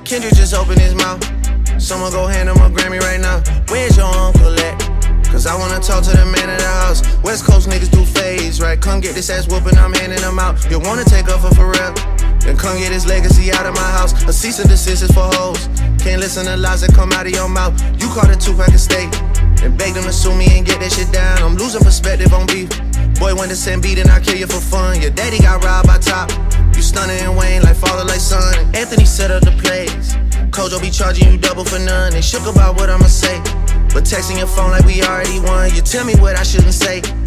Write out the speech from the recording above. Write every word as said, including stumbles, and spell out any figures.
Kendrick just opened his mouth. Someone go hand him a Grammy right now. Where's your uncle at? Cause I wanna talk to the man of the house. West Coast niggas do phase, right? Come get this ass whooping, I'm handing them out. You wanna take off for Pharrell? Then come get his legacy out of my house. A cease and desist is for hoes. Can't listen to lies that come out of your mouth. You caught a two-pack of steak and beg them to sue me and get that shit down. I'm losing perspective on beef. Boy went to send beat and I kill you for fun. Your daddy got robbed by Top. You stunning and Wayne like father like son. Anthony set up the plays. Kojo be charging you double for none. They shook about what I'ma say, but texting your phone like we already won. You tell me what I shouldn't say.